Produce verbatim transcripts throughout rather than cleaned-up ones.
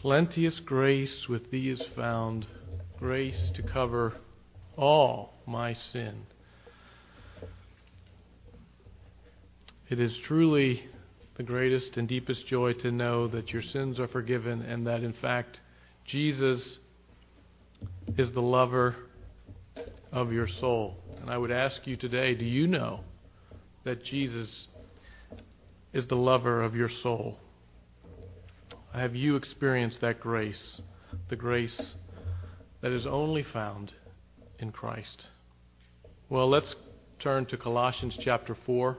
Plenteous grace with thee is found, grace to cover all my sin. It is truly the greatest and deepest joy to know that your sins are forgiven and that in fact Jesus is the lover of your soul. And I would ask you today, do you know that Jesus is the lover of your soul? Have you experienced that grace, the grace that is only found in Christ? Well, let's turn to Colossians chapter four.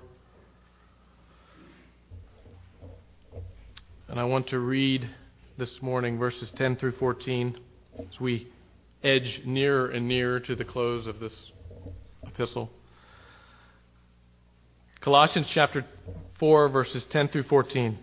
And I want to read this morning verses ten through fourteen as we edge nearer and nearer to the close of this epistle. Colossians chapter four, verses ten through fourteen.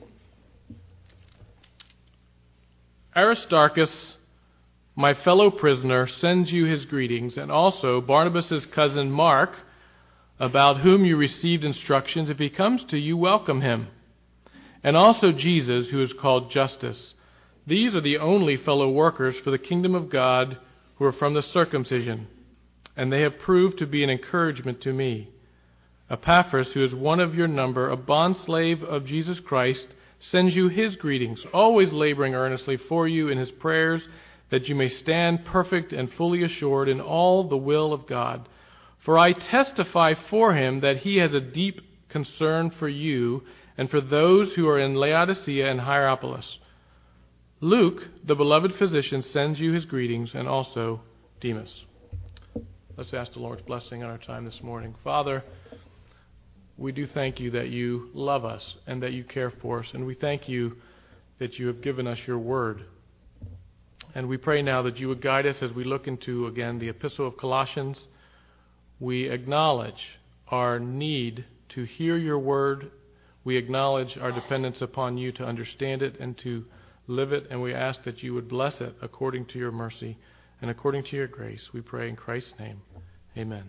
Aristarchus, my fellow prisoner, sends you his greetings, and also Barnabas' cousin Mark, about whom you received instructions. If he comes to you, welcome him. And also Jesus, who is called Justus. These are the only fellow workers for the kingdom of God who are from the circumcision, and they have proved to be an encouragement to me. Epaphras, who is one of your number, a bondslave of Jesus Christ, sends you his greetings, always laboring earnestly for you in his prayers, that you may stand perfect and fully assured in all the will of God. For I testify for him that he has a deep concern for you and for those who are in Laodicea and Hierapolis. Luke, the beloved physician, sends you his greetings, and also Demas. Let's ask the Lord's blessing on our time this morning. Father, we do thank you that you love us and that you care for us, and we thank you that you have given us your word. And we pray now that you would guide us as we look into, again, the epistle of Colossians. We acknowledge our need to hear your word. We acknowledge our dependence upon you to understand it and to live it, and we ask that you would bless it according to your mercy and according to your grace. We pray in Christ's name. Amen.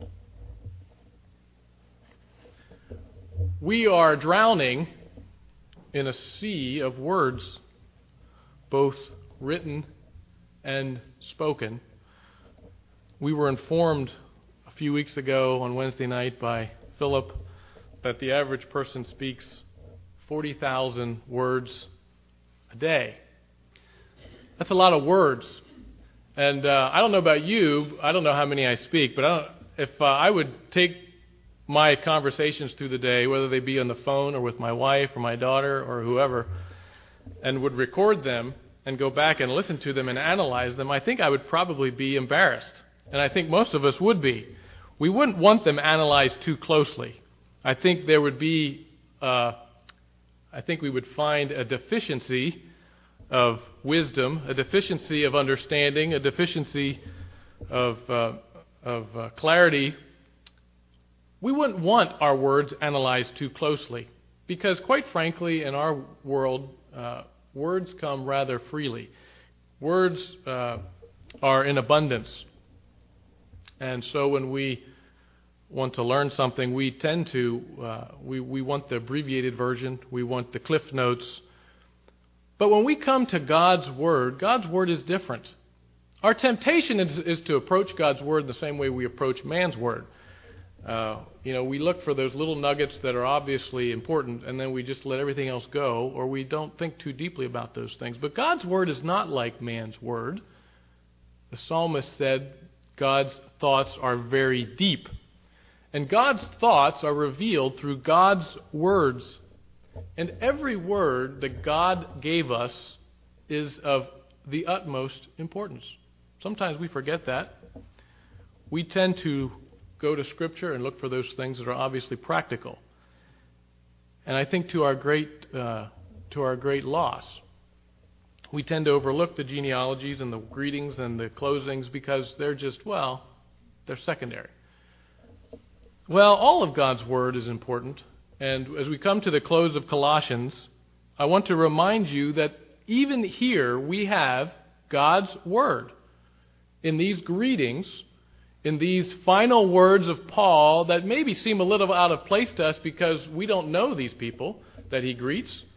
We are drowning in a sea of words, both written and spoken. We were informed a few weeks ago on Wednesday night by Philip that the average person speaks forty thousand words a day. That's a lot of words. And uh, I don't know about you, I don't know how many I speak, but I don't, if uh, I would take my conversations through the day, whether they be on the phone or with my wife or my daughter or whoever, and would record them and go back and listen to them and analyze them, I think I would probably be embarrassed. And I think most of us would be. We wouldn't want them analyzed too closely. I think there would be, uh, I think we would find a deficiency of wisdom, a deficiency of understanding, a deficiency of, uh, of uh, clarity. We wouldn't want our words analyzed too closely because, quite frankly, in our world, uh, words come rather freely. Words uh, are in abundance. And so when we want to learn something, we tend to, uh, we, we want the abbreviated version, we want the Cliff Notes. But when we come to God's Word, God's Word is different. Our temptation is, is to approach God's Word the same way we approach man's Word. Uh, you know, we look for those little nuggets that are obviously important, and then we just let everything else go, or we don't think too deeply about those things. But God's Word is not like man's Word. The psalmist said God's thoughts are very deep. And God's thoughts are revealed through God's words. And every word that God gave us is of the utmost importance. Sometimes we forget that. We tend to go to Scripture and look for those things that are obviously practical. And I think to our great uh, to our great loss, we tend to overlook the genealogies and the greetings and the closings because they're just, well, they're secondary. Well, all of God's Word is important. And as we come to the close of Colossians, I want to remind you that even here we have God's Word. In these greetings, in these final words of Paul that maybe seem a little out of place to us because we don't know these people that he greets.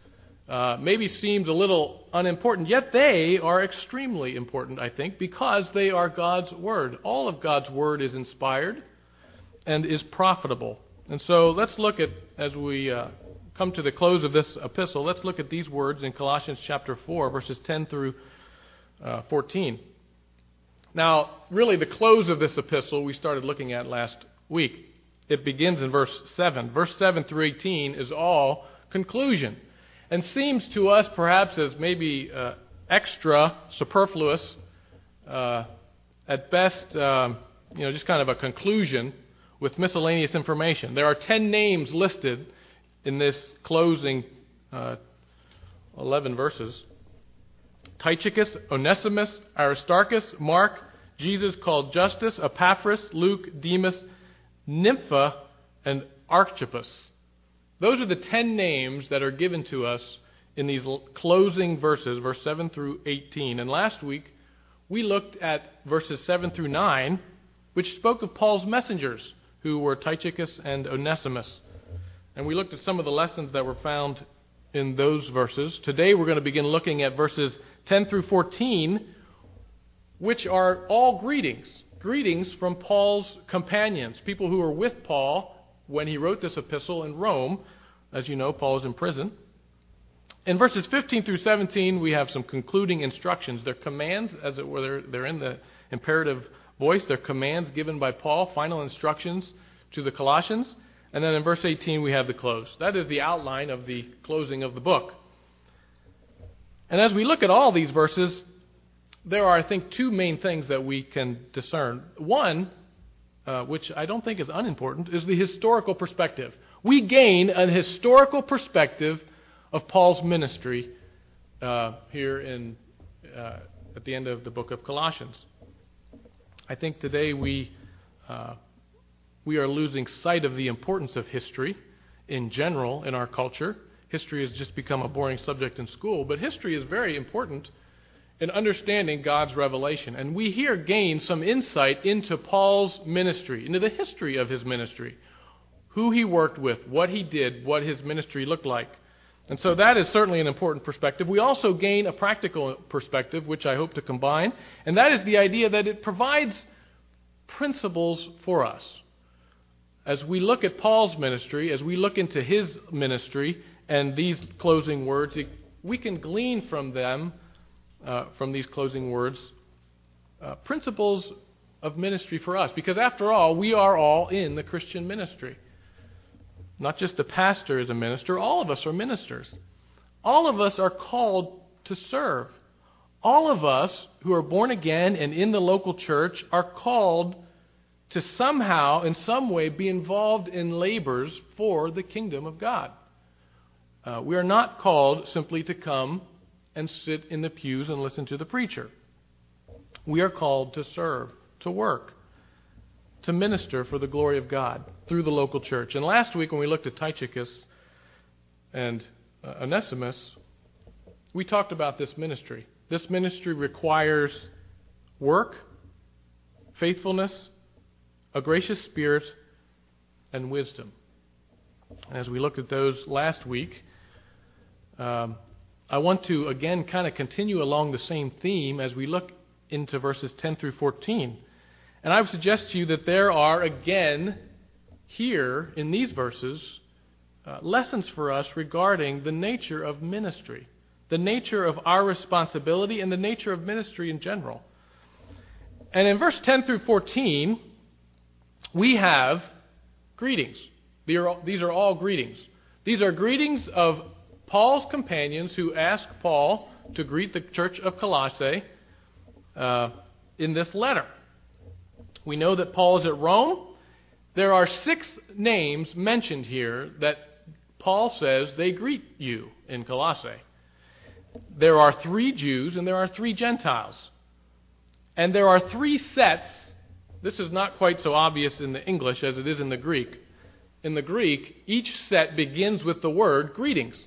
uh, maybe seems a little unimportant, yet they are extremely important, I think, because they are God's Word. All of God's Word is inspired and is profitable. And so let's look at, as we uh, come to the close of this epistle, let's look at these words in Colossians chapter four, verses ten through uh, fourteen. Now, really the close of this epistle we started looking at last week. It begins in verse seven. Verse seven through eighteen is all conclusion, and seems to us perhaps as maybe uh, extra superfluous, uh, at best, um, you know, just kind of a conclusion with miscellaneous information. There are ten names listed in this closing uh, eleven verses. Tychicus, Onesimus, Aristarchus, Mark, Jesus called Justus, Epaphras, Luke, Demas, Nympha, and Archippus. Those are the ten names that are given to us in these closing verses, verse seven through eighteen. And last week, we looked at verses seven through nine, which spoke of Paul's messengers, who were Tychicus and Onesimus. And we looked at some of the lessons that were found in those verses. Today, we're going to begin looking at verses ten through fourteen, which are all greetings. Greetings from Paul's companions, people who were with Paul when he wrote this epistle in Rome. As you know, Paul is in prison. In verses fifteen through seventeen, we have some concluding instructions. They're commands, as it were, they're, they're in the imperative voice. They're commands given by Paul, final instructions to the Colossians. And then in verse eighteen, we have the close. That is the outline of the closing of the book. And as we look at all these verses, there are, I think, two main things that we can discern. One, uh, which I don't think is unimportant, is the historical perspective. We gain an historical perspective of Paul's ministry uh, here in uh, at the end of the book of Colossians. I think today we uh, we are losing sight of the importance of history in general in our culture. History has just become a boring subject in school, but history is very important in understanding God's revelation. And we here gain some insight into Paul's ministry, into the history of his ministry, who he worked with, what he did, what his ministry looked like. And so that is certainly an important perspective. We also gain a practical perspective, which I hope to combine, and that is the idea that it provides principles for us. As we look at Paul's ministry, as we look into his ministry and these closing words, we can glean from them, uh, from these closing words, uh, principles of ministry for us. Because after all, we are all in the Christian ministry. Not just the pastor is a minister, all of us are ministers. All of us are called to serve. All of us who are born again and in the local church are called to somehow, in some way, be involved in labors for the kingdom of God. Uh, we are not called simply to come and sit in the pews and listen to the preacher. We are called to serve, to work, to minister for the glory of God through the local church. And last week when we looked at Tychicus and uh, Onesimus, we talked about this ministry. This ministry requires work, faithfulness, a gracious spirit, and wisdom. And as we looked at those last week, um, I want to again kind of continue along the same theme as we look into verses ten through fourteen. And I would suggest to you that there are, again, here in these verses, uh, lessons for us regarding the nature of ministry, the nature of our responsibility, and the nature of ministry in general. And in verse ten through fourteen, we have greetings. These are all, these are all greetings. These are greetings of Paul's companions who asked Paul to greet the church of Colossae uh, in this letter. We know that Paul is at Rome. There are six names mentioned here that Paul says they greet you in Colossae. There are three Jews and there are three Gentiles. And there are three sets. This is not quite so obvious in the English as it is in the Greek. In the Greek, each set begins with the word greetings.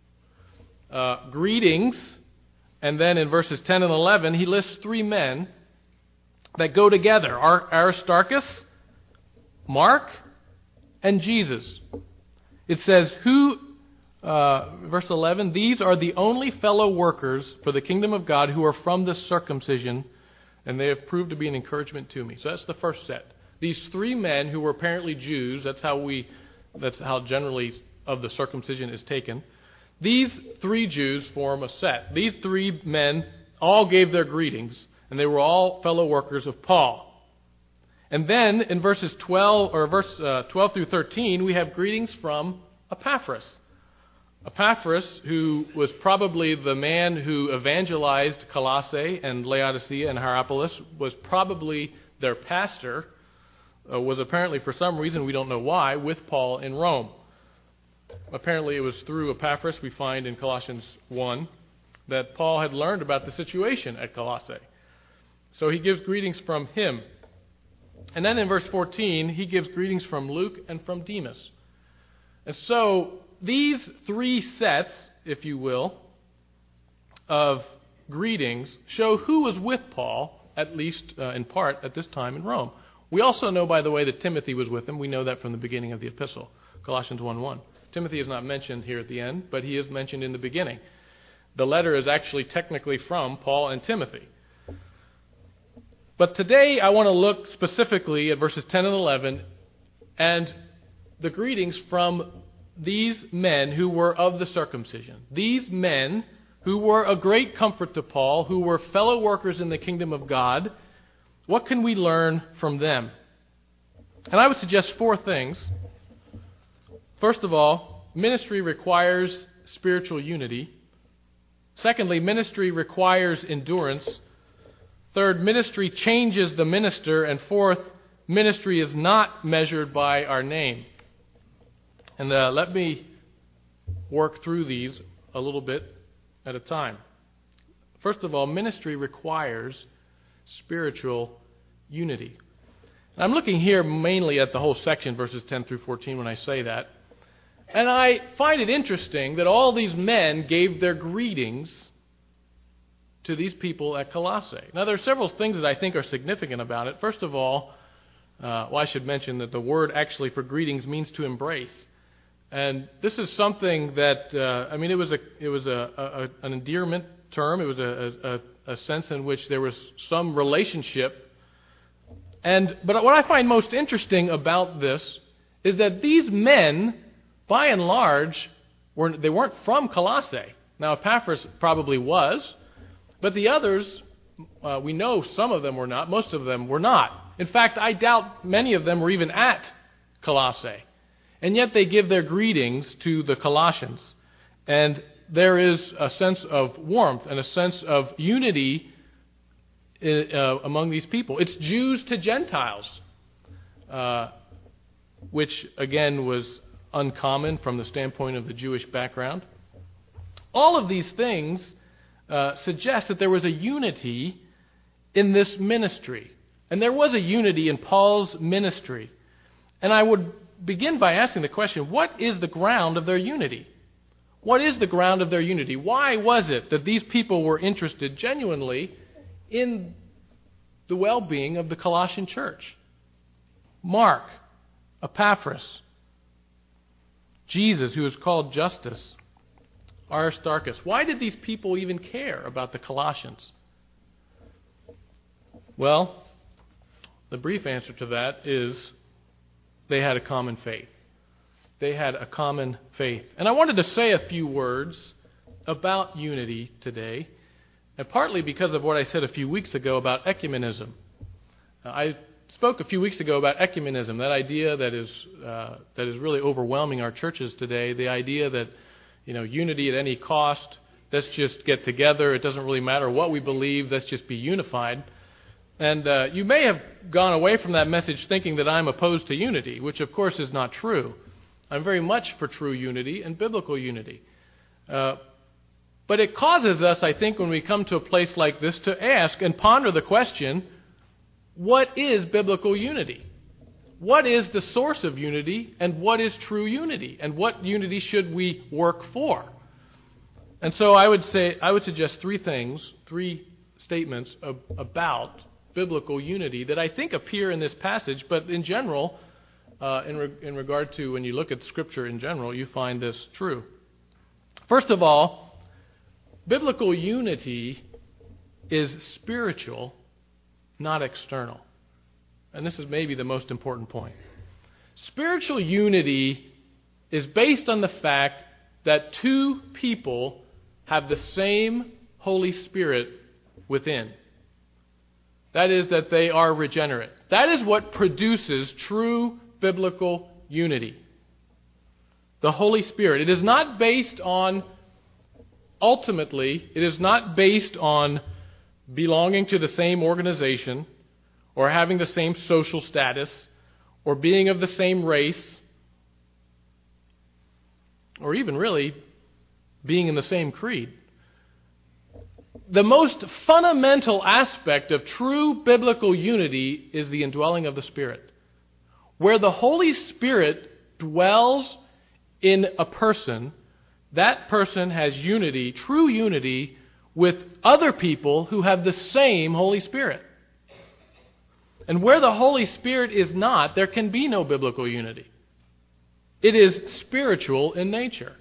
Uh, greetings, and then in verses ten and eleven, he lists three men that go together. Aristarchus, Mark, and Jesus. It says, who uh, verse eleven, these are the only fellow workers for the kingdom of God who are from the circumcision, and they have proved to be an encouragement to me. So that's the first set. These three men who were apparently Jews, that's how we, that's how generally of the circumcision is taken. These three Jews form a set. These three men all gave their greetings, and they were all fellow workers of Paul. And then in verses twelve or verse uh, twelve through thirteen, we have greetings from Epaphras. Epaphras, who was probably the man who evangelized Colossae and Laodicea and Hierapolis, was probably their pastor, uh, was apparently for some reason, we don't know why, with Paul in Rome. Apparently it was through Epaphras, we find in Colossians one, that Paul had learned about the situation at Colossae. So he gives greetings from him. And then in verse fourteen, he gives greetings from Luke and from Demas. And so these three sets, if you will, of greetings show who was with Paul, at least uh, in part, at this time in Rome. We also know, by the way, that Timothy was with him. We know that from the beginning of the epistle, Colossians one one. Timothy is not mentioned here at the end, but he is mentioned in the beginning. The letter is actually technically from Paul and Timothy. But today I want to look specifically at verses ten and eleven and the greetings from these men who were of the circumcision. These men who were a great comfort to Paul, who were fellow workers in the kingdom of God. What can we learn from them? And I would suggest four things. First of all, ministry requires spiritual unity. Secondly, ministry requires endurance. Third, ministry changes the minister. And fourth, ministry is not measured by our name. And uh, let me work through these a little bit at a time. First of all, ministry requires spiritual unity. And I'm looking here mainly at the whole section, verses ten through fourteen, when I say that. And I find it interesting that all these men gave their greetings to these people at Colossae. Now, there are several things that I think are significant about it. First of all, uh, well, I should mention that the word actually for greetings means to embrace. And this is something that, uh, I mean, it was a it was a, a an endearment term. It was a, a, a sense in which there was some relationship. And but what I find most interesting about this is that these men, by and large, were they weren't from Colossae. Now, Epaphras probably was, but the others, uh, we know some of them were not. Most of them were not. In fact, I doubt many of them were even at Colossae. And yet they give their greetings to the Colossians. And there is a sense of warmth and a sense of unity uh, among these people. It's Jews to Gentiles, uh, which again was uncommon from the standpoint of the Jewish background. All of these things uh, suggest that there was a unity in this ministry. And there was a unity in Paul's ministry. And I would begin by asking the question, what is the ground of their unity? What is the ground of their unity? Why was it that these people were interested genuinely in the well-being of the Colossian church? Mark, Epaphras, Jesus, who is called Justus, Aristarchus. Why did these people even care about the Colossians? Well, the brief answer to that is they had a common faith. They had a common faith. And I wanted to say a few words about unity today, and partly because of what I said a few weeks ago about ecumenism. Uh, I spoke a few weeks ago about ecumenism, that idea that is uh, that is really overwhelming our churches today, the idea that, you know, unity at any cost, let's just get together, it doesn't really matter what we believe, let's just be unified. And uh, you may have gone away from that message thinking that I'm opposed to unity, which of course is not true. I'm very much for true unity and biblical unity. Uh, but it causes us, I think, when we come to a place like this, to ask and ponder the question, what is biblical unity? What is the source of unity, and what is true unity? And what unity should we work for? And so I would say, I would suggest three things, three statements of, about biblical unity that I think appear in this passage, but in general, uh, in, re- in regard to when you look at Scripture in general, you find this true. First of all, biblical unity is spiritual, not external. And this is maybe the most important point. Spiritual unity is based on the fact that two people have the same Holy Spirit within. That is, that they are regenerate. That is what produces true biblical unity. The Holy Spirit. It is not based on, ultimately, it is not based on belonging to the same organization, or having the same social status, or being of the same race, or even really being in the same creed. The most fundamental aspect of true biblical unity is the indwelling of the Spirit. Where the Holy Spirit dwells in a person, that person has unity, true unity, with other people who have the same Holy Spirit. And where the Holy Spirit is not, there can be no biblical unity. It is spiritual in nature.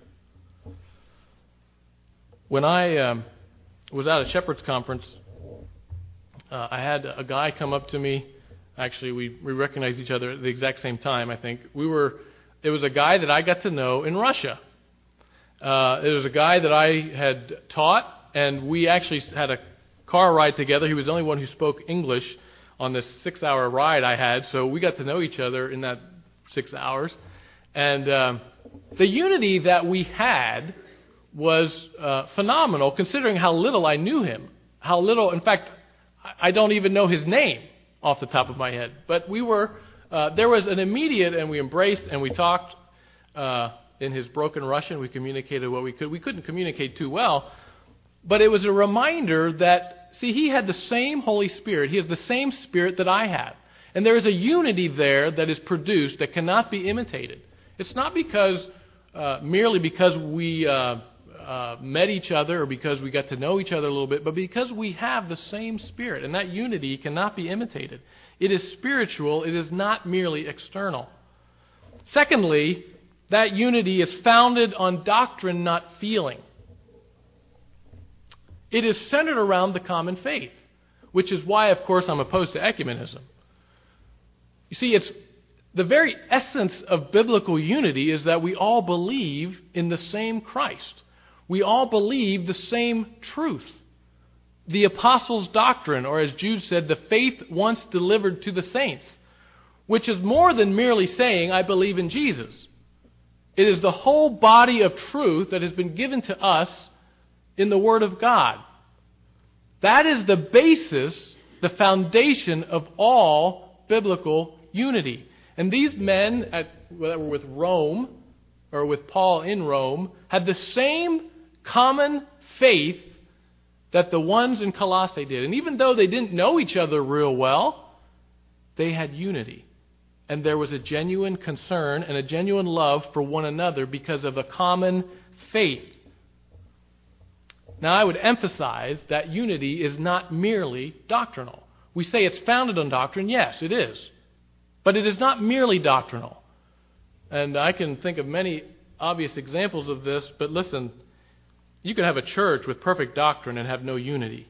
When I um, was at a Shepherd's Conference, uh, I had a guy come up to me. Actually, we, we recognized each other at the exact same time, I think. We were. It was a guy that I got to know in Russia. Uh, it was a guy that I had taught, and we actually had a car ride together. He was the only one who spoke English on this six-hour ride I had, so we got to know each other in that six hours. And um, the unity that we had was uh, phenomenal, considering how little I knew him. How little, in fact, I don't even know his name off the top of my head. But we were, uh, there was an immediate, and we embraced, and we talked uh, in his broken Russian. We communicated what we could. We couldn't communicate too well, but it was a reminder that, see, he had the same Holy Spirit. He has the same Spirit that I have. And there is a unity there that is produced that cannot be imitated. It's not because, uh, merely because we uh, uh, met each other or because we got to know each other a little bit, but because we have the same Spirit. And that unity cannot be imitated. It is spiritual. It is not merely external. Secondly, that unity is founded on doctrine, not feeling. It is centered around the common faith, which is why, of course, I'm opposed to ecumenism. You see, it's the very essence of biblical unity is that we all believe in the same Christ. We all believe the same truth. The apostles' doctrine, or as Jude said, the faith once delivered to the saints, which is more than merely saying, I believe in Jesus. It is the whole body of truth that has been given to us in the Word of God. That is the basis, the foundation of all biblical unity. And these men at, that were with Rome, or with Paul in Rome, had the same common faith that the ones in Colossae did. And even though they didn't know each other real well, they had unity. And there was a genuine concern and a genuine love for one another because of a common faith. Now, I would emphasize that unity is not merely doctrinal. We say it's founded on doctrine. Yes, it is. But it is not merely doctrinal. And I can think of many obvious examples of this, but listen, you can have a church with perfect doctrine and have no unity.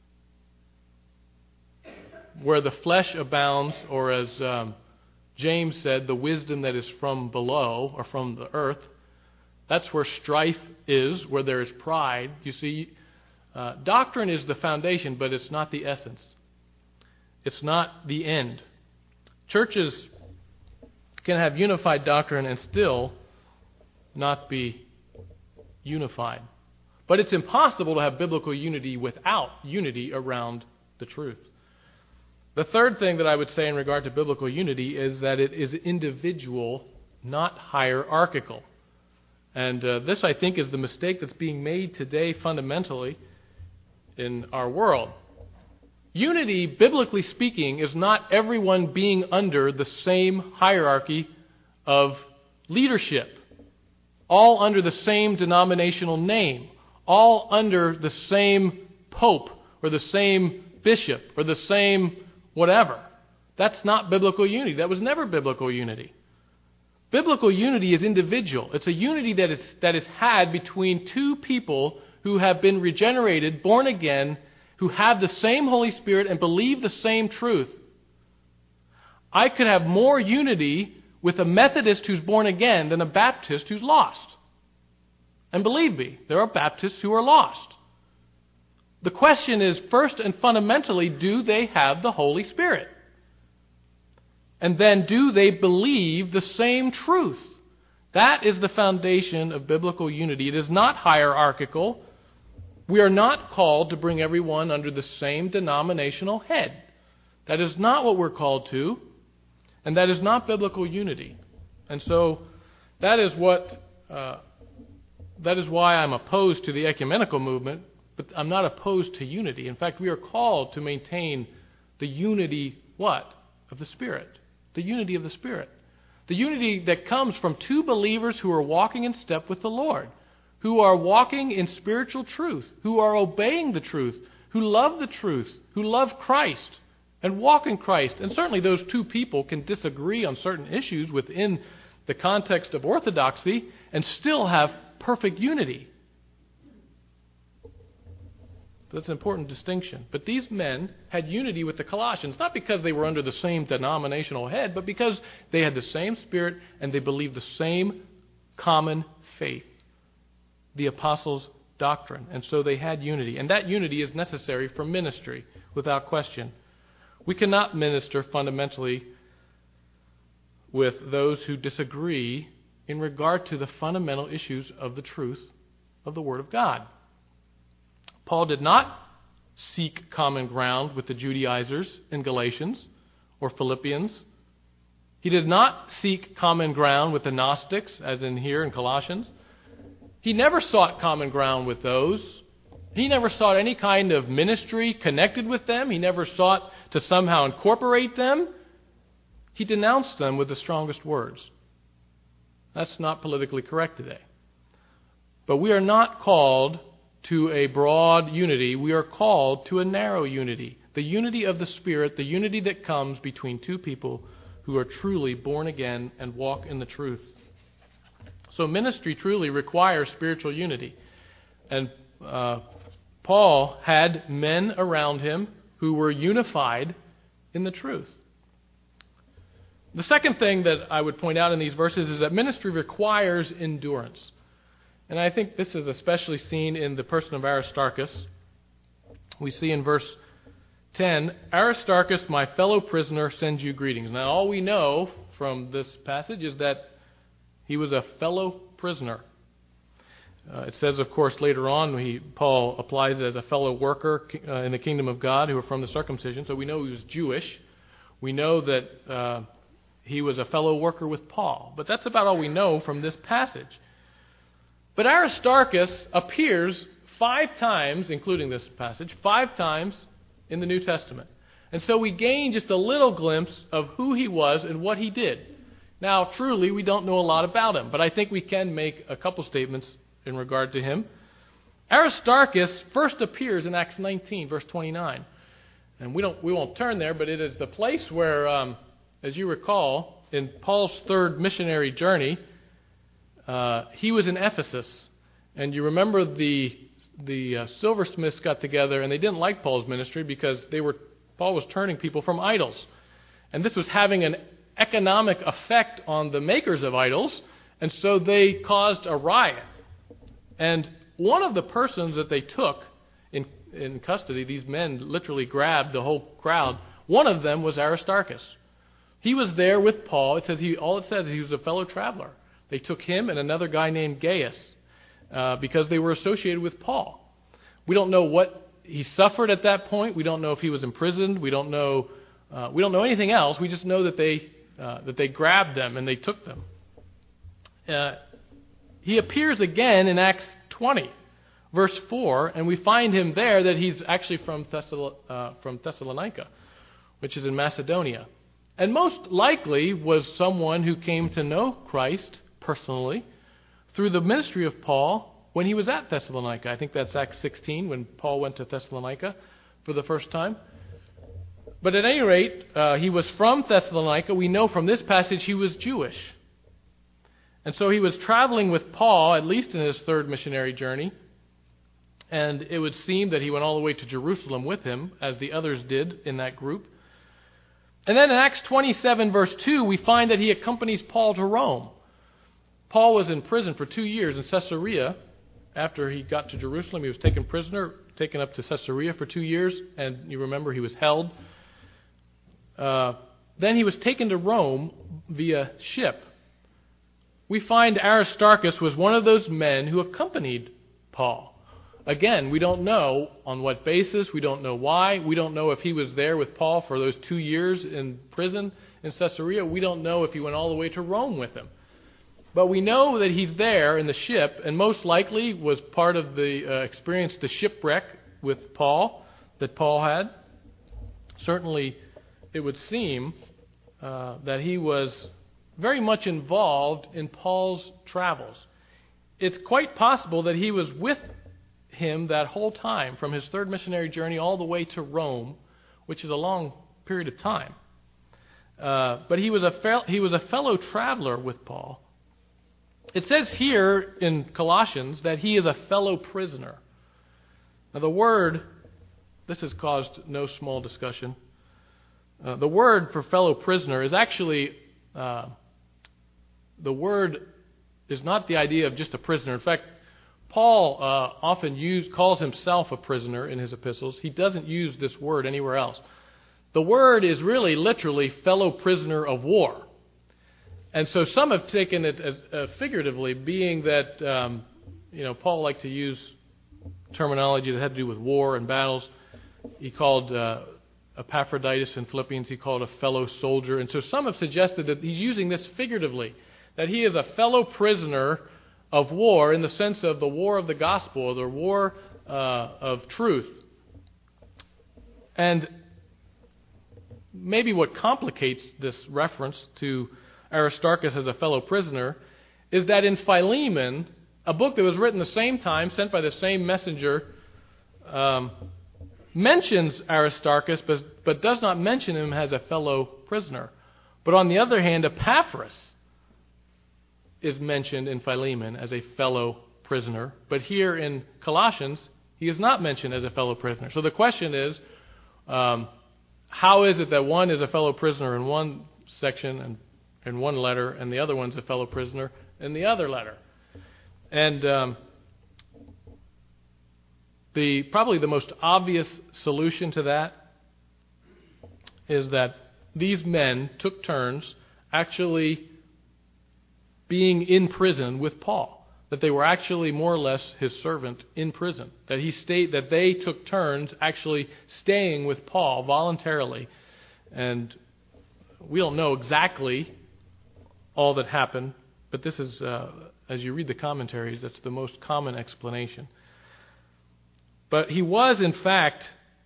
Where the flesh abounds, or as um, James said, the wisdom that is from below, or from the earth, that's where strife is, where there is pride. You see, uh, doctrine is the foundation, but it's not the essence. It's not the end. Churches can have unified doctrine and still not be unified. But it's impossible to have biblical unity without unity around the truth. The third thing that I would say in regard to biblical unity is that it is individual, not hierarchical. And uh, this, I think, is the mistake that's being made today fundamentally in our world. Unity, biblically speaking, is not everyone being under the same hierarchy of leadership, all under the same denominational name, all under the same pope or the same bishop or the same whatever. That's not biblical unity. That was never biblical unity. Biblical unity is individual. It's a unity that is, that is had between two people who have been regenerated, born again, who have the same Holy Spirit and believe the same truth. I could have more unity with a Methodist who's born again than a Baptist who's lost. And believe me, there are Baptists who are lost. The question is, first and fundamentally, do they have the Holy Spirit? And then, do they believe the same truth? That is the foundation of biblical unity. It is not hierarchical. We are not called to bring everyone under the same denominational head. That is not what we're called to, and that is not biblical unity. And so, that is what uh, that is why I'm opposed to the ecumenical movement, but I'm not opposed to unity. In fact, we are called to maintain the unity, what? Of the Spirit. The unity of the Spirit. The unity that comes from two believers who are walking in step with the Lord, who are walking in spiritual truth, who are obeying the truth, who love the truth, who love Christ and walk in Christ. And certainly those two people can disagree on certain issues within the context of orthodoxy and still have perfect unity. That's an important distinction. But these men had unity with the Colossians, not because they were under the same denominational head, but because they had the same Spirit and they believed the same common faith, the apostles' doctrine. And so they had unity. And that unity is necessary for ministry, without question. We cannot minister fundamentally with those who disagree in regard to the fundamental issues of the truth of the Word of God. Paul did not seek common ground with the Judaizers in Galatians or Philippians. He did not seek common ground with the Gnostics, as in here in Colossians. He never sought common ground with those. He never sought any kind of ministry connected with them. He never sought to somehow incorporate them. He denounced them with the strongest words. That's not politically correct today. But we are not called to a broad unity. We are called to a narrow unity. The unity of the Spirit, the unity that comes between two people who are truly born again and walk in the truth. So ministry truly requires spiritual unity. And uh, Paul had men around him who were unified in the truth. The second thing that I would point out in these verses is that ministry requires endurance. And I think this is especially seen in the person of Aristarchus. We see in verse ten, Aristarchus, my fellow prisoner, sends you greetings. Now, all we know from this passage is that he was a fellow prisoner. Uh, it says, of course, later on, he, Paul applies it as a fellow worker uh, in the kingdom of God who are from the circumcision. So we know he was Jewish. We know that uh, he was a fellow worker with Paul. But that's about all we know from this passage. But Aristarchus appears five times, including this passage, five times in the New Testament. And so we gain just a little glimpse of who he was and what he did. Now, truly, we don't know a lot about him, but I think we can make a couple statements in regard to him. Aristarchus first appears in Acts nineteen, verse twenty-nine. And we don't we won't turn there, but it is the place where, um, as you recall, in Paul's third missionary journey, Uh, he was in Ephesus, and you remember the the uh, silversmiths got together, and they didn't like Paul's ministry because they were Paul was turning people from idols, and this was having an economic effect on the makers of idols, and so they caused a riot. And one of the persons that they took in in custody, these men literally grabbed the whole crowd. One of them was Aristarchus. He was there with Paul. It says he all it says is he was a fellow traveler. They took him and another guy named Gaius uh, because they were associated with Paul. We don't know what he suffered at that point. We don't know if he was imprisoned. We don't know. Uh, we don't know anything else. We just know that they uh, that they grabbed them and they took them. Uh, he appears again in Acts twenty, verse four, and we find him there that he's actually from Thessal- uh, from Thessalonica, which is in Macedonia, and most likely was someone who came to know Christ personally through the ministry of Paul when he was at Thessalonica. I think that's Acts sixteen, when Paul went to Thessalonica for the first time. But at any rate, uh, he was from Thessalonica. We know from this passage he was Jewish. And so he was traveling with Paul, at least in his third missionary journey. And it would seem that he went all the way to Jerusalem with him, as the others did in that group. And then in Acts twenty-seven, verse two, we find that he accompanies Paul to Rome. Paul was in prison for two years in Caesarea. After he got to Jerusalem, he was taken prisoner, taken up to Caesarea for two years. And you remember he was held. Uh, then he was taken to Rome via ship. We find Aristarchus was one of those men who accompanied Paul. Again, we don't know on what basis. We don't know why. We don't know if he was there with Paul for those two years in prison in Caesarea. We don't know if he went all the way to Rome with him. But we know that he's there in the ship, and most likely was part of the uh, experience, the shipwreck with Paul that Paul had. Certainly, it would seem uh, that he was very much involved in Paul's travels. It's quite possible that he was with him that whole time, from his third missionary journey all the way to Rome, which is a long period of time. Uh, but he was a fel- he was a fellow traveler with Paul. It says here in Colossians that he is a fellow prisoner. Now the word, this has caused no small discussion. Uh, the word for fellow prisoner is actually, uh, the word is not the idea of just a prisoner. In fact, Paul uh, often use, calls himself a prisoner in his epistles. He doesn't use this word anywhere else. The word is really literally fellow prisoner of war. And so some have taken it as uh, figuratively, being that um, you know Paul liked to use terminology that had to do with war and battles. He called uh, Epaphroditus in Philippians, he called a fellow soldier. And so some have suggested that he's using this figuratively, that he is a fellow prisoner of war in the sense of the war of the gospel, or the war uh, of truth. And maybe what complicates this reference to Aristarchus as a fellow prisoner is that in Philemon, a book that was written the same time, sent by the same messenger, um, mentions Aristarchus, but, but does not mention him as a fellow prisoner. But on the other hand, Epaphras is mentioned in Philemon as a fellow prisoner. But here in Colossians, he is not mentioned as a fellow prisoner. So the question is, um, how is it that one is a fellow prisoner in one section and in one letter, and the other one's a fellow prisoner in the other letter? And um, the probably the most obvious solution to that is that these men took turns actually being in prison with Paul, that they were actually more or less his servant in prison, that he stayed, that they took turns actually staying with Paul voluntarily. And we don't know exactly all that happened, but this is, uh, as you read the commentaries, that's the most common explanation. But he was, in fact,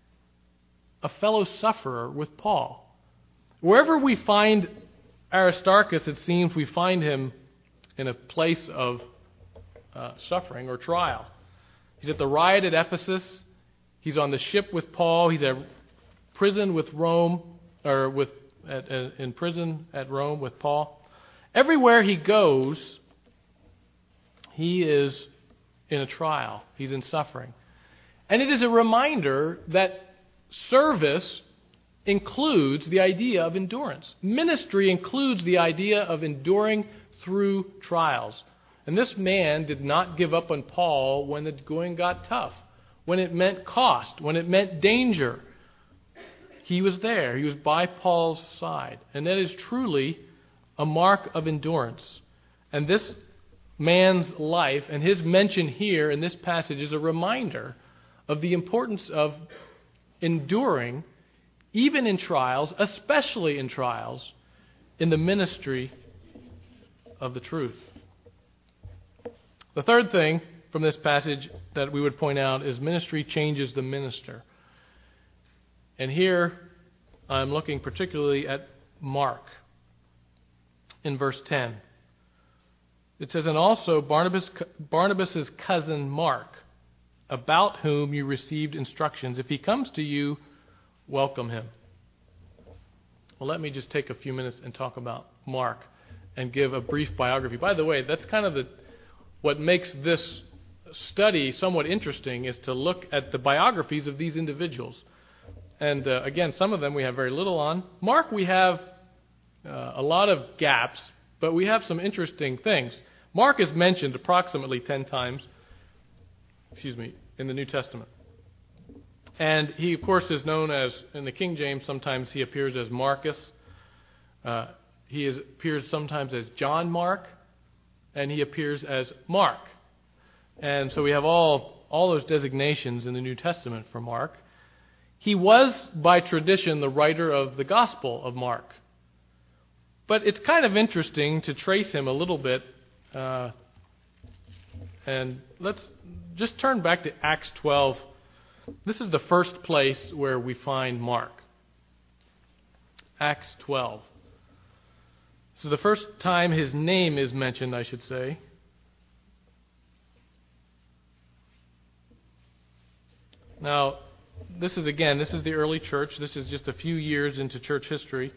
a fellow sufferer with Paul. Wherever we find Aristarchus, it seems we find him in a place of uh, suffering or trial. He's at the riot at Ephesus. He's on the ship with Paul. He's at prison with Rome, or with at, uh, in prison at Rome with Paul. Everywhere he goes, he is in a trial. He's in suffering. And it is a reminder that service includes the idea of endurance. Ministry includes the idea of enduring through trials. And this man did not give up on Paul when the going got tough, when it meant cost, when it meant danger. He was there. He was by Paul's side. And that is truly a mark of endurance. And this man's life and his mention here in this passage is a reminder of the importance of enduring, even in trials, especially in trials, in the ministry of the truth. The third thing from this passage that we would point out is ministry changes the minister. And here I'm looking particularly at Mark in verse ten. It says, "And also Barnabas, Barnabas' cousin Mark, about whom you received instructions. If he comes to you, welcome him." Well, let me just take a few minutes and talk about Mark and give a brief biography. By the way, that's kind of the what makes this study somewhat interesting, is to look at the biographies of these individuals. And uh, again, some of them we have very little on. Mark, we have uh, a lot of gaps, but we have some interesting things. Mark is mentioned approximately ten times, excuse me, in the New Testament. And he, of course, is known as, in the King James, sometimes he appears as Marcus. Uh, he is, appears sometimes as John Mark, and he appears as Mark. And so we have all, all those designations in the New Testament for Mark. He was, by tradition, the writer of the Gospel of Mark. But it's kind of interesting to trace him a little bit. Uh, and let's just turn back to Acts twelve. This is the first place where we find Mark. Acts twelve. So the first time his name is mentioned, I should say. Now, this is again, this is the early church. This is just a few years into church history.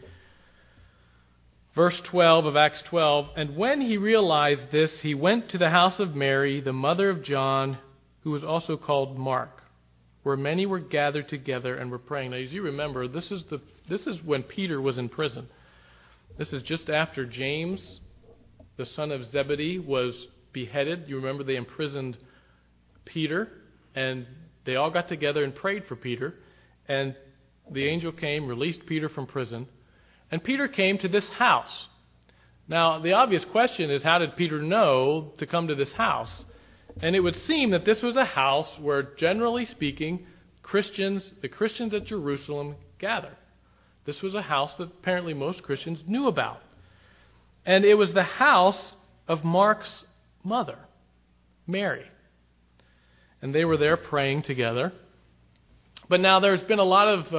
Verse twelve of Acts twelve, and when he realized this, he went to the house of Mary, the mother of John, who was also called Mark, where many were gathered together and were praying. Now, as you remember, this is the this is when Peter was in prison. This is just after James, the son of Zebedee, was beheaded. You remember they imprisoned Peter, and they all got together and prayed for Peter. And the angel came, released Peter from prison, and Peter came to this house. Now, the obvious question is, how did Peter know to come to this house? And it would seem that this was a house where, generally speaking, Christians, the Christians at Jerusalem, gathered. This was a house that apparently most Christians knew about. And it was the house of Mark's mother, Mary. And they were there praying together. But now there's been a lot of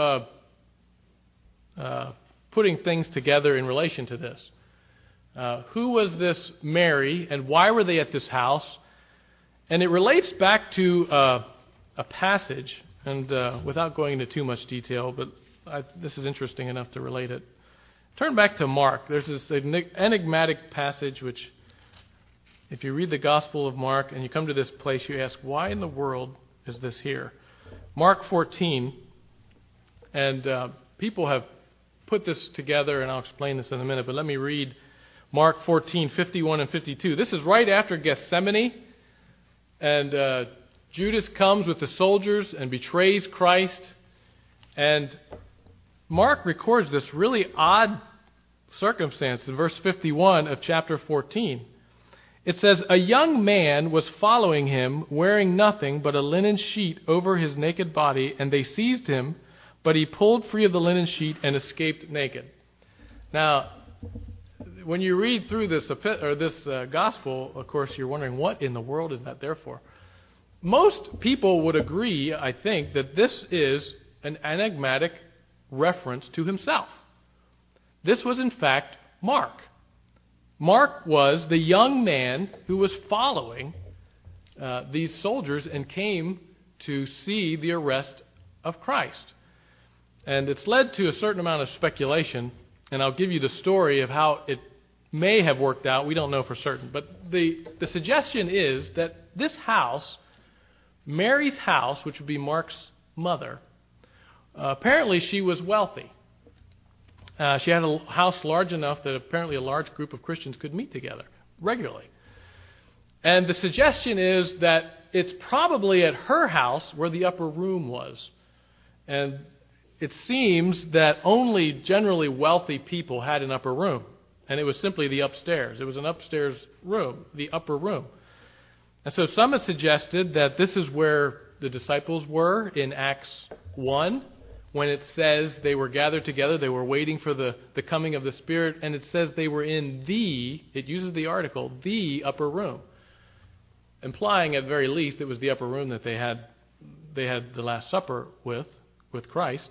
uh, uh, putting things together in relation to this. Uh, who was this Mary, and why were they at this house? And it relates back to uh, a passage, and uh, without going into too much detail, but I, this is interesting enough to relate it. Turn back to Mark. There's this enigmatic passage which, if you read the Gospel of Mark and you come to this place, you ask, why in the world is this here? Mark fourteen, and uh, people have put this together, and I'll explain this in a minute, but let me read Mark fourteen, fifty-one and fifty-two. This is right after Gethsemane. And uh, Judas comes with the soldiers and betrays Christ. And Mark records this really odd circumstance in verse fifty-one of chapter fourteen. It says, a young man was following him, wearing nothing but a linen sheet over his naked body, and they seized him, but he pulled free of the linen sheet and escaped naked. Now, when you read through this or this uh, gospel, of course, you're wondering, what in the world is that there for? Most people would agree, I think, that this is an enigmatic reference to himself. This was, in fact, Mark. Mark was the young man who was following uh, these soldiers and came to see the arrest of Christ. And it's led to a certain amount of speculation, and I'll give you the story of how it may have worked out. We don't know for certain. But the, the suggestion is that this house, Mary's house, which would be Mark's mother, uh, apparently she was wealthy. Uh, she had a house large enough that apparently a large group of Christians could meet together regularly. And the suggestion is that it's probably at her house where the upper room was. And it seems that only generally wealthy people had an upper room. And it was simply the upstairs. It was an upstairs room, the upper room. And so some have suggested that this is where the disciples were in Acts one, when it says they were gathered together, they were waiting for the, the coming of the Spirit, and it says they were in the, it uses the article, the upper room, implying at very least it was the upper room that they had they had the Last Supper with, with Christ.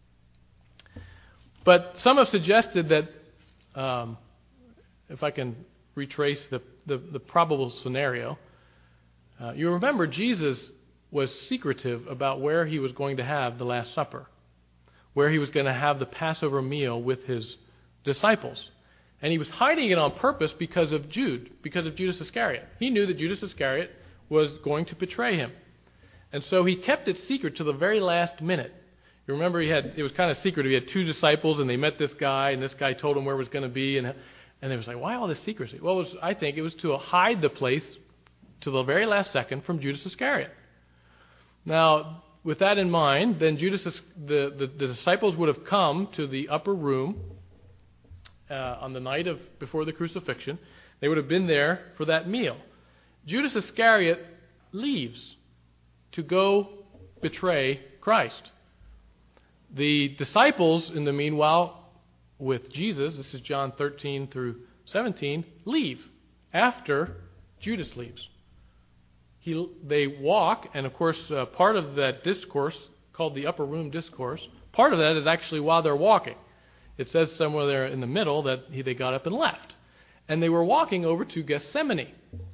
But some have suggested that, um, if I can retrace the, the, the probable scenario, uh, you remember Jesus was secretive about where he was going to have the Last Supper, where he was going to have the Passover meal with his disciples. And he was hiding it on purpose because of Jude, because of Judas Iscariot. He knew that Judas Iscariot was going to betray him. And so he kept it secret to the very last minute. You remember he had it was kind of secret. He had two disciples, and they met this guy, and this guy told them where it was going to be, and and they was like, why all this secrecy? Well, it was, I think it was to hide the place to the very last second from Judas Iscariot. Now, with that in mind, then Judas, the, the, the disciples would have come to the upper room uh, on the night of before the crucifixion. They would have been there for that meal. Judas Iscariot leaves to go betray Christ. The disciples, in the meanwhile, with Jesus, this is John thirteen through seventeen, leave after Judas leaves. He, they walk, and of course, uh, part of that discourse, called the Upper Room Discourse, part of that is actually while they're walking. It says somewhere there in the middle that he, they got up and left. And they were walking over to Gethsemane.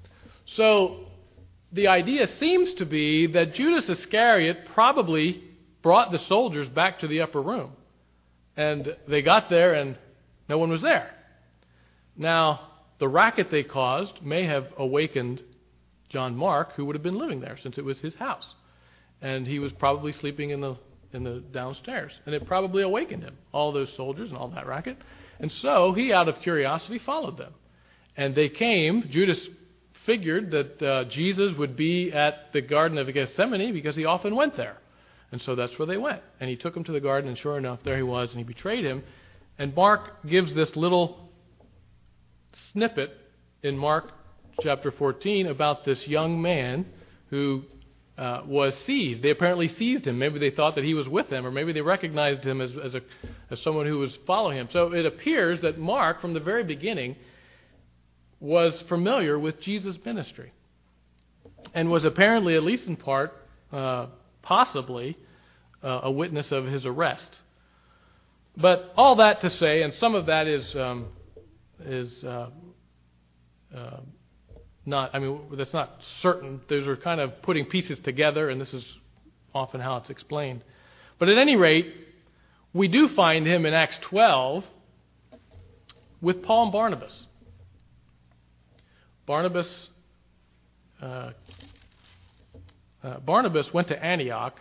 So the idea seems to be that Judas Iscariot probably brought the soldiers back to the upper room. And they got there and no one was there. Now, the racket they caused may have awakened John Mark, who would have been living there since it was his house. And he was probably sleeping in the in the downstairs. And it probably awakened him, all those soldiers and all that racket. And so he, out of curiosity, followed them. And they came. Judas figured that uh, Jesus would be at the Garden of Gethsemane because he often went there. And so that's where they went. And he took him to the garden, and sure enough, there he was, and he betrayed him. And Mark gives this little snippet in Mark chapter fourteen about this young man who uh, was seized. They apparently seized him. Maybe they thought that he was with them, or maybe they recognized him as, as, a, as someone who was following him. So it appears that Mark, from the very beginning, was familiar with Jesus' ministry and was apparently, at least in part, uh, possibly uh, a witness of his arrest. But all that to say, and some of that is um, is uh, uh, not, I mean, that's not certain. Those are kind of putting pieces together, and this is often how it's explained. But at any rate, we do find him in Acts twelve with Paul and Barnabas. Barnabas uh, uh, Barnabas went to Antioch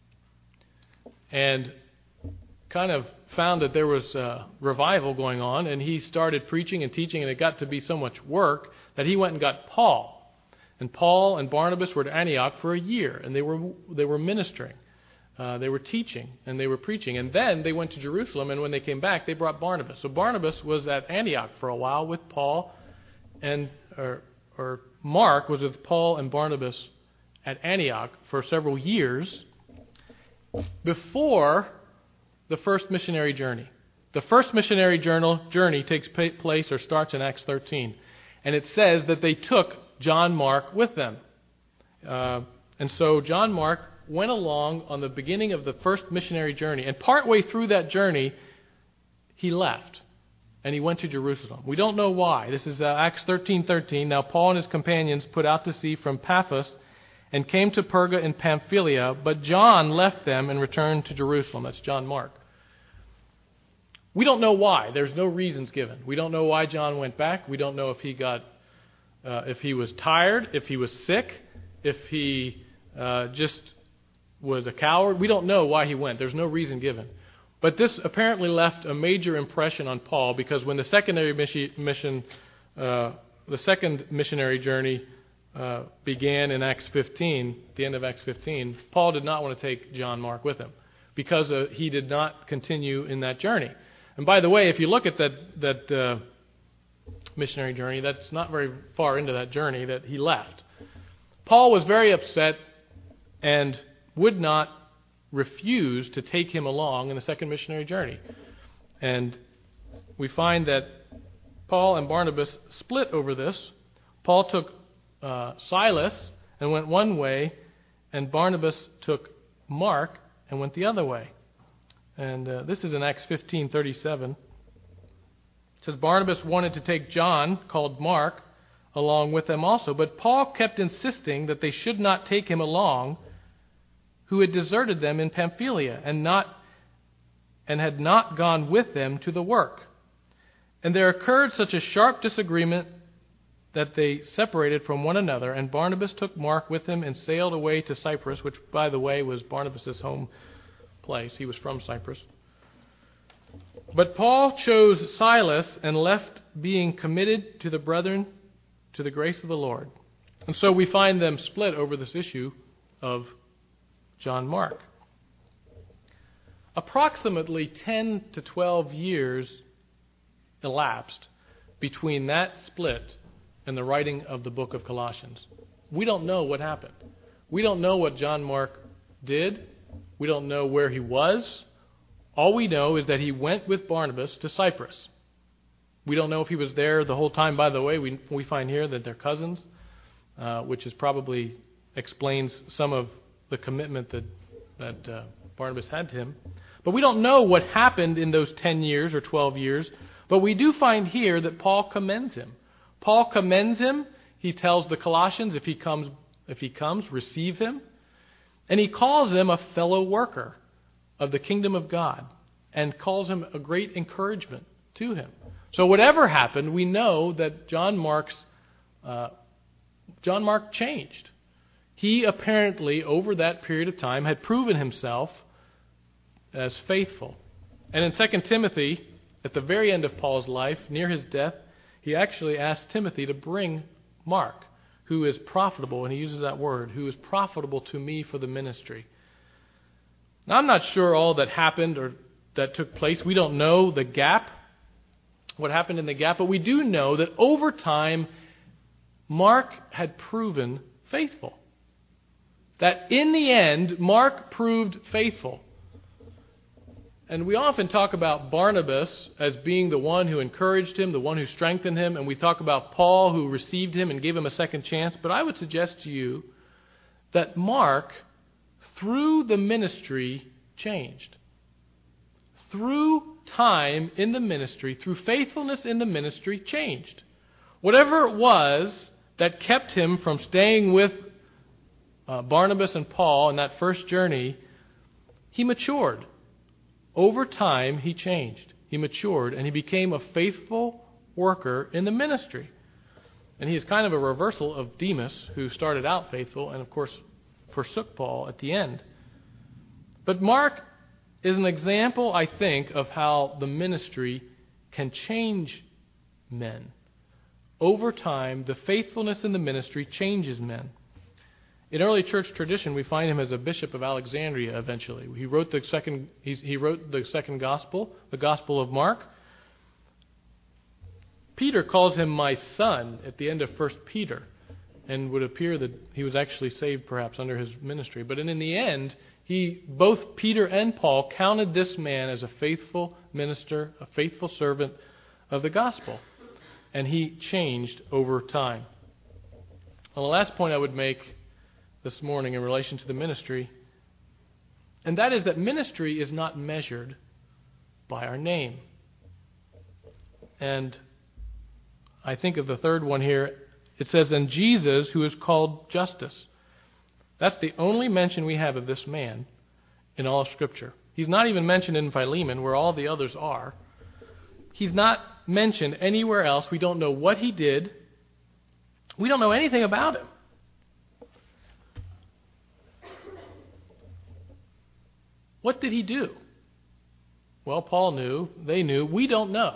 and kind of found that there was a revival going on, and he started preaching and teaching, and it got to be so much work that he went and got Paul. And Paul and Barnabas were to Antioch for a year, and they were they were ministering. Uh, they were teaching, and they were preaching. And then they went to Jerusalem, and when they came back, they brought Barnabas. So Barnabas was at Antioch for a while with Paul, and or, or Mark was with Paul and Barnabas at Antioch for several years before the first missionary journey. The first missionary journal, journey takes place or starts in Acts thirteen. And it says that they took John Mark with them. Uh, and so John Mark went along on the beginning of the first missionary journey. And partway through that journey, he left. And he went to Jerusalem. We don't know why. This is uh, Acts thirteen thirteen. Now Paul and his companions put out to sea from Paphos and came to Perga in Pamphylia. But John left them and returned to Jerusalem. That's John Mark. We don't know why. There's no reasons given. We don't know why John went back. We don't know if he got, uh, if he was tired, if he was sick, if he uh, just was a coward. We don't know why he went. There's no reason given. But this apparently left a major impression on Paul, because when the secondary mission, uh, the second missionary journey uh, began in Acts fifteen, the end of Acts fifteen, Paul did not want to take John Mark with him because uh, he did not continue in that journey. And by the way, if you look at that that uh, missionary journey, that's not very far into that journey that he left. Paul was very upset and would not refuse to take him along in the second missionary journey. And we find that Paul and Barnabas split over this. Paul took uh, Silas and went one way, and Barnabas took Mark and went the other way. And uh, this is in Acts fifteen thirty-seven. It says, Barnabas wanted to take John, called Mark, along with them also. But Paul kept insisting that they should not take him along, who had deserted them in Pamphylia and not and had not gone with them to the work. And there occurred such a sharp disagreement that they separated from one another, and Barnabas took Mark with him and sailed away to Cyprus, which, by the way, was Barnabas' home place. He was from Cyprus. But Paul chose Silas and left, being committed to the brethren to the grace of the Lord. And so we find them split over this issue of John Mark. Approximately ten to twelve years elapsed between that split and the writing of the book of Colossians. We don't know what happened. We don't know what John Mark did. We don't know where he was. All we know is that he went with Barnabas to Cyprus. We don't know if he was there the whole time. By the way, we we find here that they're cousins, uh, which is probably explains some of the commitment that, that uh, Barnabas had to him. But we don't know what happened in those ten years or twelve years. But we do find here that Paul commends him. Paul commends him. He tells the Colossians, if he comes, if he comes, receive him. And he calls him a fellow worker of the kingdom of God and calls him a great encouragement to him. So whatever happened, we know that John Mark's uh, John Mark changed. He apparently, over that period of time, had proven himself as faithful. And in Second Timothy, at the very end of Paul's life, near his death, he actually asked Timothy to bring Mark, who is profitable, and he uses that word, who is profitable to me for the ministry. Now, I'm not sure all that happened or that took place. We don't know the gap, what happened in the gap, but we do know that over time, Mark had proven faithful. That in the end, Mark proved faithful. And we often talk about Barnabas as being the one who encouraged him, the one who strengthened him, and we talk about Paul who received him and gave him a second chance. But I would suggest to you that Mark, through the ministry, changed. Through time in the ministry, through faithfulness in the ministry, changed. Whatever it was that kept him from staying with uh, Barnabas and Paul in that first journey, he matured. Over time, he changed. He matured, and he became a faithful worker in the ministry. And he is kind of a reversal of Demas, who started out faithful and, of course, forsook Paul at the end. But Mark is an example, I think, of how the ministry can change men. Over time, the faithfulness in the ministry changes men. In early church tradition, we find him as a bishop of Alexandria eventually. He wrote the second, he wrote the second gospel, the Gospel of Mark. Peter calls him my son at the end of First Peter, and would appear that he was actually saved perhaps under his ministry. But in the end, he, both Peter and Paul counted this man as a faithful minister, a faithful servant of the gospel. And he changed over time. Well, the last point I would make this morning in relation to the ministry, and that is that ministry is not measured by our name. And I think of the third one here. It says, and Jesus, who is called Justus. That's the only mention we have of this man in all of Scripture. He's not even mentioned in Philemon, where all the others are. He's not mentioned anywhere else. We don't know what he did. We don't know anything about him. What did he do? Well, Paul knew, they knew, we don't know.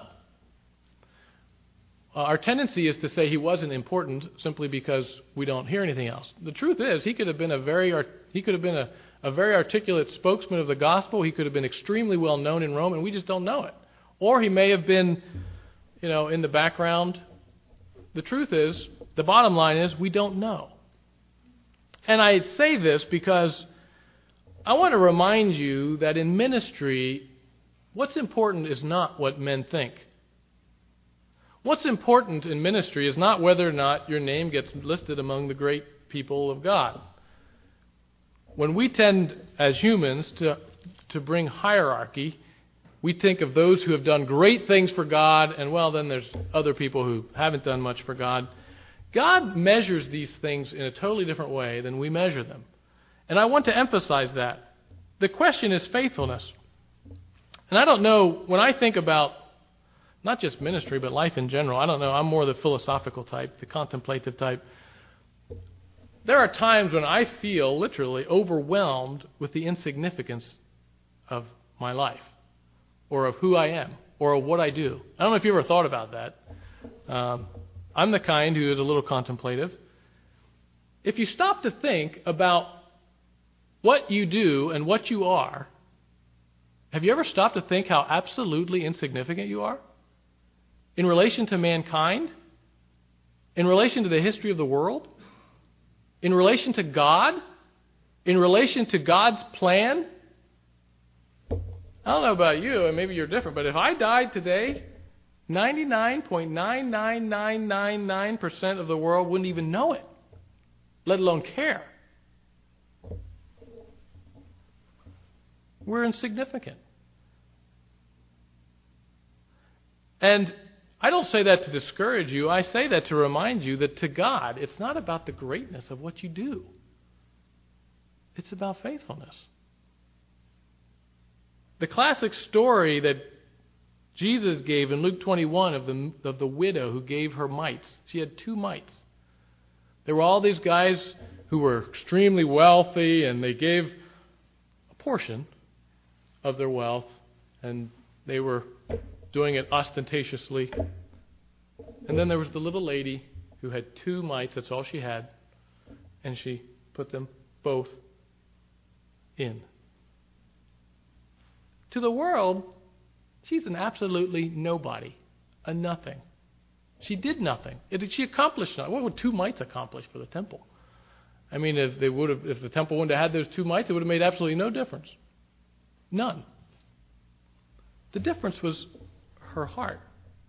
Uh, our tendency is to say he wasn't important simply because we don't hear anything else. The truth is, he could have been a very art- he could have been a, a very articulate spokesman of the gospel. He could have been extremely well known in Rome, and we just don't know it. Or he may have been, you know, in the background. The truth is, the bottom line is, we don't know. And I say this because I want to remind you that in ministry, what's important is not what men think. What's important in ministry is not whether or not your name gets listed among the great people of God. When we tend, as humans, to, to bring hierarchy, we think of those who have done great things for God, and well, then there's other people who haven't done much for God. God measures these things in a totally different way than we measure them. And I want to emphasize that. The question is faithfulness. And I don't know, when I think about not just ministry, but life in general. I don't know, I'm more the philosophical type, the contemplative type. There are times when I feel literally overwhelmed with the insignificance of my life, or of who I am, or of what I do. I don't know if you ever thought about that. Um, I'm the kind who is a little contemplative. If you stop to think about what you do and what you are, have you ever stopped to think how absolutely insignificant you are? In relation to mankind? In relation to the history of the world? In relation to God? In relation to God's plan? I don't know about you, and maybe you're different, but if I died today, ninety-nine point nine nine nine nine nine percent of the world wouldn't even know it, let alone care. We're insignificant. And I don't say that to discourage you. I say that to remind you that to God, it's not about the greatness of what you do. It's about faithfulness. The classic story that Jesus gave in Luke twenty-one of the, of the widow who gave her mites. She had two mites. There were all these guys who were extremely wealthy, and they gave a portion of their wealth, and they were doing it ostentatiously. And then there was the little lady who had two mites, that's all she had, and she put them both in. To the world, she's an absolutely nobody, a nothing. She did nothing. It, she accomplished nothing. What would two mites accomplish for the temple? I mean, if they would have, if the temple wouldn't have had those two mites, it would have made absolutely no difference. None. The difference was her heart.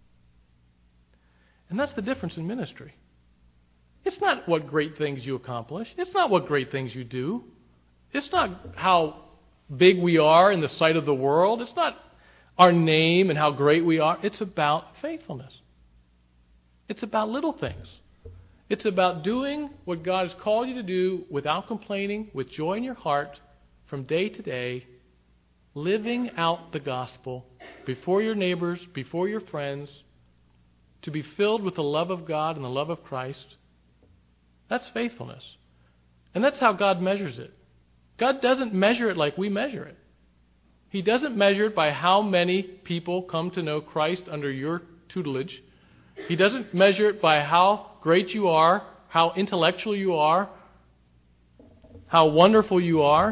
And that's the difference in ministry. It's not what great things you accomplish. It's not what great things you do. It's not how big we are in the sight of the world. It's not our name and how great we are. It's about faithfulness. It's about little things. It's about doing what God has called you to do without complaining, with joy in your heart, from day to day, living out the gospel before your neighbors, before your friends, to be filled with the love of God and the love of Christ. That's faithfulness. And that's how God measures it. God doesn't measure it like we measure it. He doesn't measure it by how many people come to know Christ under your tutelage. He doesn't measure it by how great you are, how intellectual you are, how wonderful you are.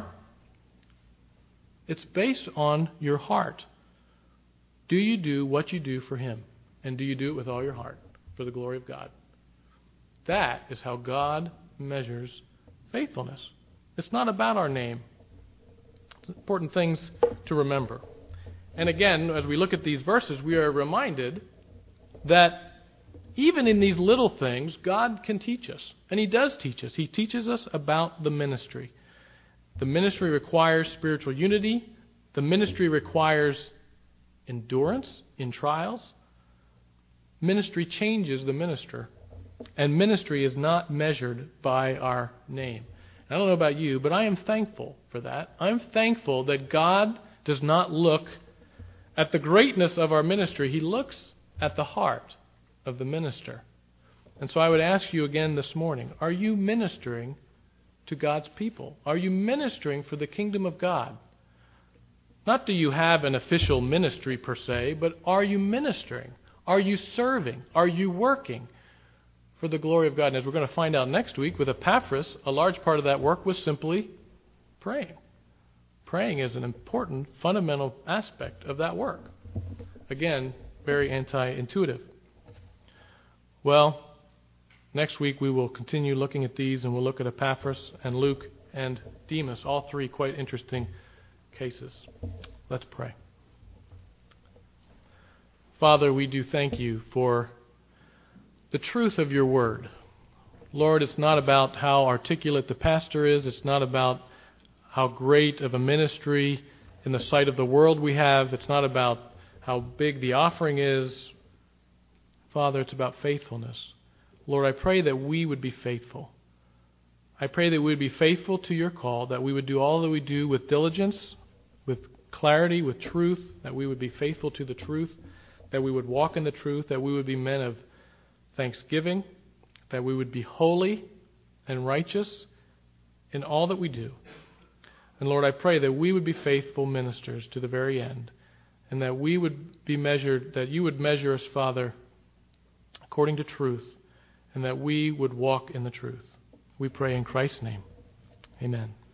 It's based on your heart. Do you do what you do for Him? And do you do it with all your heart for the glory of God? That is how God measures faithfulness. It's not about our name. It's important things to remember. And again, as we look at these verses, we are reminded that even in these little things, God can teach us. And He does teach us. He teaches us about the ministry. The ministry requires spiritual unity. The ministry requires endurance in trials. Ministry changes the minister. And ministry is not measured by our name. I don't know about you, but I am thankful for that. I'm thankful that God does not look at the greatness of our ministry. He looks at the heart of the minister. And so I would ask you again this morning, are you ministering to God's people? Are you ministering for the kingdom of God? Not do you have an official ministry per se, but are you ministering? Are you serving? Are you working for the glory of God? And as we're going to find out next week with Epaphras, a large part of that work was simply praying. Praying is an important, fundamental aspect of that work. Again, very anti-intuitive. Well, next week we will continue looking at these, and we'll look at Epaphras and Luke and Demas, all three quite interesting cases. Let's pray. Father, we do thank you for the truth of your word. Lord, it's not about how articulate the pastor is. It's not about how great of a ministry in the sight of the world we have. It's not about how big the offering is. Father, it's about faithfulness. Lord, I pray that we would be faithful. I pray that we would be faithful to your call, that we would do all that we do with diligence, with clarity, with truth, that we would be faithful to the truth, that we would walk in the truth, that we would be men of thanksgiving, that we would be holy and righteous in all that we do. And Lord, I pray that we would be faithful ministers to the very end, and that we would be measured, that you would measure us, Father, according to truth, and that we would walk in the truth. We pray in Christ's name. Amen.